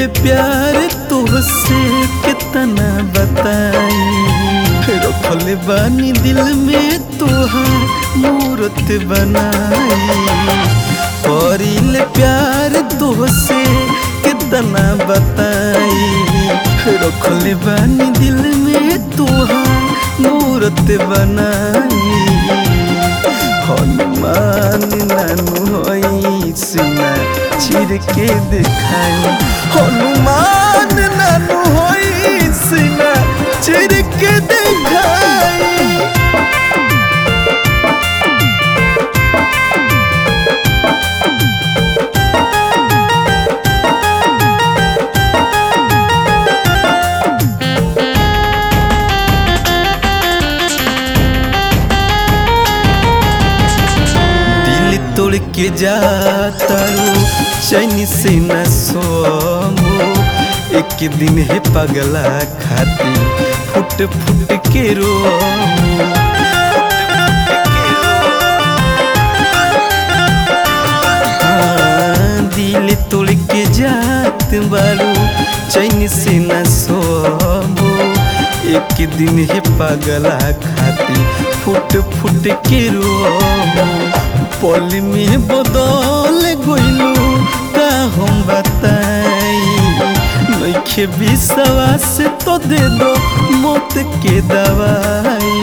प्यार तुहसे कितना बताई, रखले बानी दिल में तोहार मूरत बनाई। करिले प्यार तुहसे कितना बताई, रखले बानी दिल में तोहार मूरत बनाई। हनुमान नानू होई सिना चिर के दिखाई, हनुमान नानू होई सिना चिर के दिखाई। तोड़ के जातारू चैन से न सोमो, एक दिन है पगला खाती फुट फुट के रोमो। दिल तोड़ के जात बारू चैन से न सोमो, एक दिन है पगला खाती फुट फुट के रोमो। पल में बदल गइलू का हम बताई, नइखे विश्वास तो दे दो मौत के दवाई।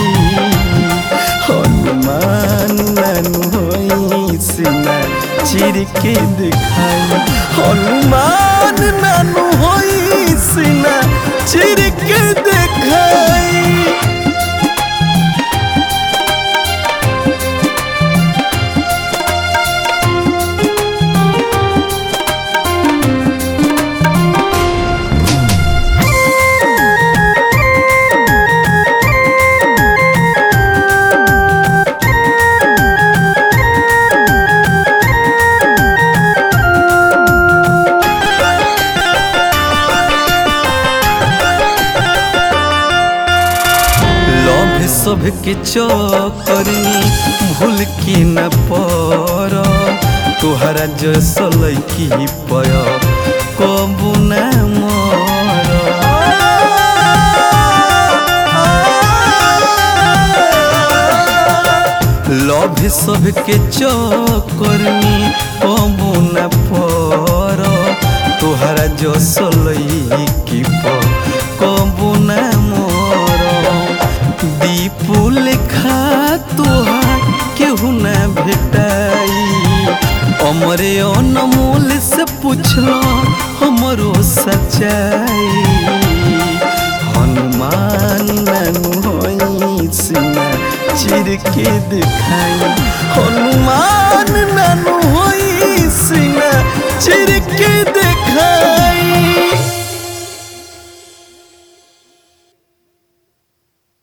हनुमान नानू होई सिना चिर के दिखाई, हनुमान नानू होई सिना चिर के दिखाई। सब के चौकरी भूल के न पर, तोहरा जैसा लड़की पय कबू न मर। लभ सब के चौकरी कबू न पर, तोहरा जैसा लड़की पय कबू न मर। दीपू लेखा तोहार केहू न भेटाई, अमरे अनमोल से पूछलो हमरो सच्चाई। हनुमान नानू होई सिना चिर के दिखाई, हनुमान नानू होई सिना चिर के दिखाई।